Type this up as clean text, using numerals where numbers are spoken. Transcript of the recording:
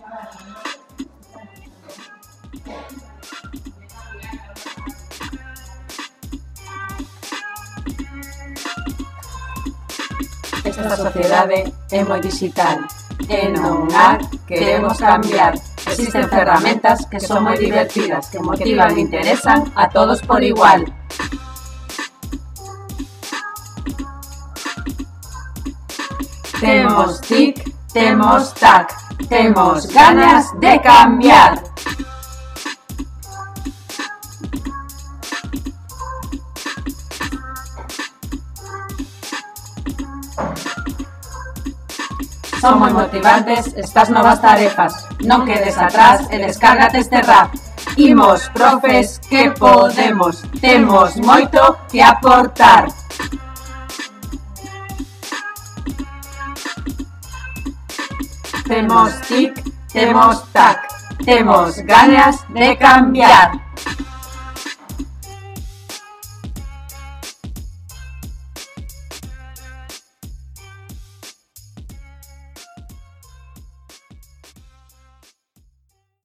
Esta sociedade é moi digital e non a queremos cambiar. Existen ferramentas que son moi divertidas, que motivan e interesan a todos por igual. Temos tic, temos tac, temos ganas de cambiar. Son moi motivantes estas novas tarefas. Non quedes atrás e descárgate este rap. Imos, profes, que podemos. Temos moito que aportar. Temos tic, temos tac, temos ganas de cambiar.